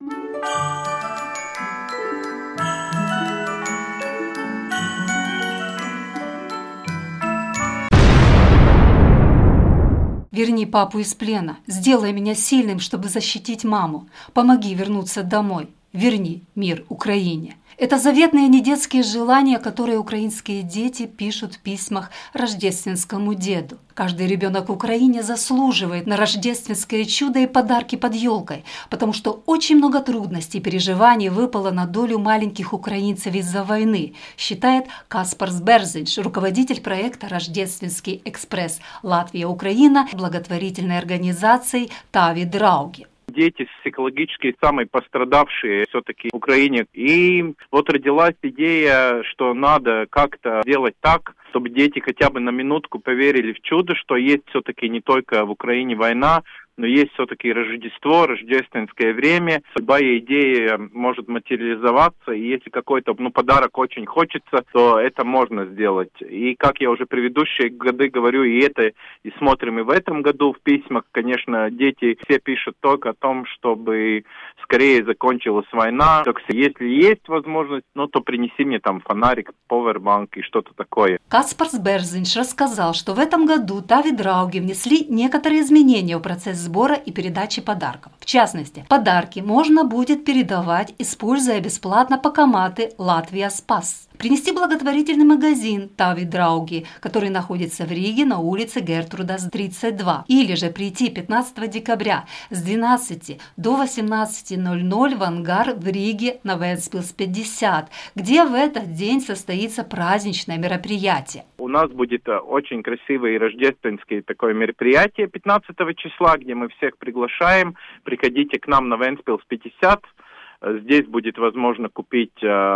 Верни папу из плена, сделай меня сильным, чтобы защитить маму. Помоги вернуться домой. Верни мир Украине. Это заветные недетские желания, которые украинские дети пишут в письмах рождественскому деду. Каждый ребенок в Украине заслуживает на рождественское чудо и подарки под елкой, потому что очень много трудностей и переживаний выпало на долю маленьких украинцев из-за войны, считает Каспарс Берзинш, руководитель проекта «Рождественский экспресс. Латвия-Украина» благотворительной организации «Тави Драуги». Дети психологически самые пострадавшие все-таки в Украине. И вот родилась идея, что надо как-то делать так, чтобы дети хотя бы на минутку поверили в чудо, что есть все-таки не только в Украине война, но есть все-таки Рождество, рождественское время. Любая идея может материализоваться, и если какой-то подарок очень хочется, то это можно сделать. И как я уже предыдущие годы говорю, и это и смотрим и в этом году в письмах, конечно, дети все пишут только о том, чтобы скорее закончилась война. Так, если есть возможность, то принеси мне там фонарик, повербанк и что-то такое. Каспарс Берзинш рассказал, что в этом году Тави Драуги внесли некоторые изменения в процесс сбора и передачи подарков. В частности, подарки можно будет передавать, используя бесплатно покоматы «Латвия Спас». Принести благотворительный магазин Тави Драуги, который находится в Риге на улице Гертрудас 32. Или же прийти 15 декабря с 12 до 18:00 в ангар в Риге на Вентспилс 50, где в этот день состоится праздничное мероприятие. У нас будет очень красивое рождественское такое мероприятие 15 числа, где мы всех приглашаем. Приходите к нам на Вентспилс 50. Здесь будет возможно купить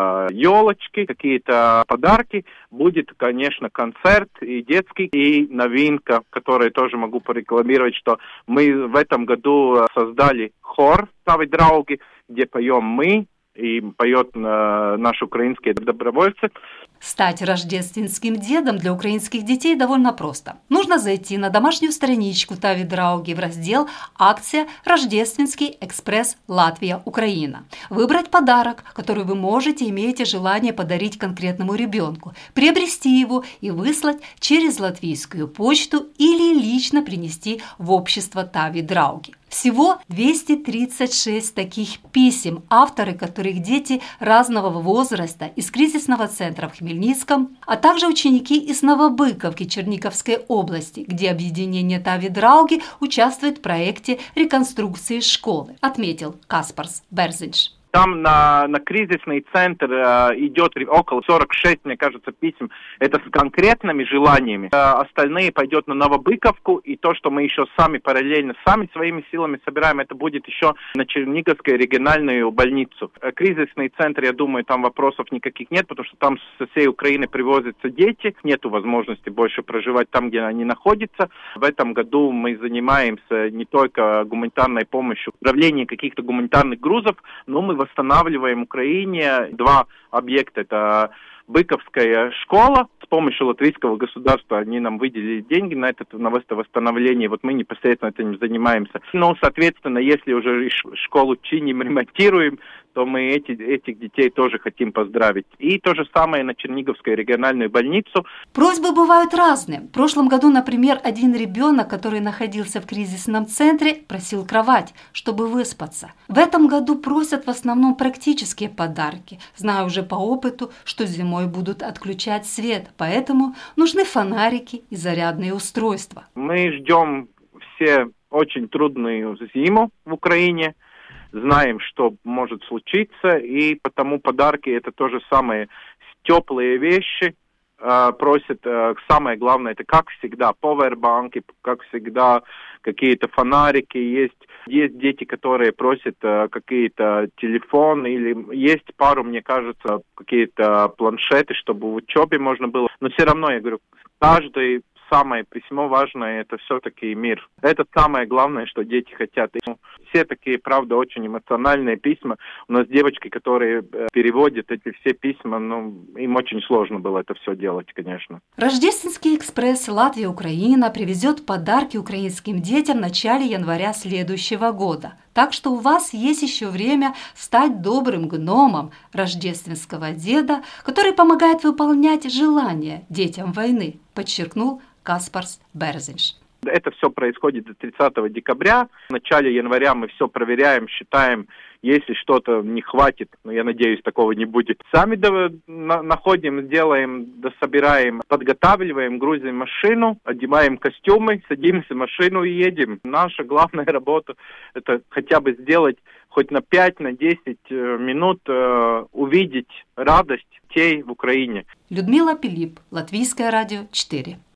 елочки, какие-то подарки. Будет, конечно, концерт и детский, и новинка, которую тоже могу порекламировать, что мы в этом году создали хор «Тави Драуги», где поем мы, и поет наши украинские добровольцы. Стать рождественским дедом для украинских детей довольно просто. Нужно зайти на домашнюю страничку Тави Драуги в раздел «Акция Рождественский экспресс Латвия-Украина». Выбрать подарок, который вы имеете желание подарить конкретному ребенку, приобрести его и выслать через латвийскую почту или лично принести в общество Тави Драуги. Всего 236 таких писем, авторы которых дети разного возраста из кризисного центра в Хмельницком, а также ученики из Новобыковки Черниговской области, где объединение Тави Драуги участвует в проекте реконструкции школы, отметил Каспарс Берзинш. Там на кризисный центр идет около 46, мне кажется, писем. Это с конкретными желаниями. Остальные пойдет на Новобыковку. И то, что мы еще параллельно своими силами собираем, это будет еще на Черниговскую региональную больницу. Кризисный центр, я думаю, там вопросов никаких нет, потому что там со всей Украины привозятся дети. Нету возможности больше проживать там, где они находятся. В этом году мы занимаемся не только гуманитарной помощью, управлением каких-то гуманитарных грузов, но мы восстанавливаем в Украине 2 объекта. Это Быковская школа. С помощью латвийского государства они нам выделили деньги на это восстановление. Вот мы непосредственно этим занимаемся. Соответственно, если уже школу чиним, ремонтируем, то мы этих детей тоже хотим поздравить. И то же самое на Черниговскую региональную больницу. Просьбы бывают разные. В прошлом году, например, один ребенок, который находился в кризисном центре, просил кровать, чтобы выспаться. В этом году просят в основном практические подарки. Знаю уже по опыту, что зимой будут отключать свет, поэтому нужны фонарики и зарядные устройства. Мы ждем все очень трудную зиму в Украине. Знаем, что может случиться, и потому подарки это то же самое. Теплые вещи просят. Самое главное, это как всегда повербанки, как всегда какие-то фонарики. Есть дети, которые просят какие-то телефоны, или есть пару, мне кажется, какие-то планшеты, чтобы в учебе можно было. Но все равно, я говорю, каждый самое письмо важное, это все-таки мир. Это самое главное, что дети хотят. И все такие, правда, очень эмоциональные письма. У нас девочки, которые переводят эти все письма, им очень сложно было это все делать, конечно. Рождественский экспресс «Латвия-Украина» привезет подарки украинским детям в начале января следующего года. Так что у вас есть еще время стать добрым гномом рождественского деда, который помогает выполнять желания детям войны, подчеркнул Каспарс Берзинш. Это все происходит до 30 декабря. В начале января мы все проверяем, считаем, если что-то не хватит, но я надеюсь, такого не будет. Сами находим, делаем, дособираем, подготавливаем, грузим машину, одеваем костюмы, садимся в машину и едем. Наша главная работа – это хотя бы сделать хоть на 5-10 минут увидеть радость детей в Украине. Людмила Пилип, Латвийское радио 4.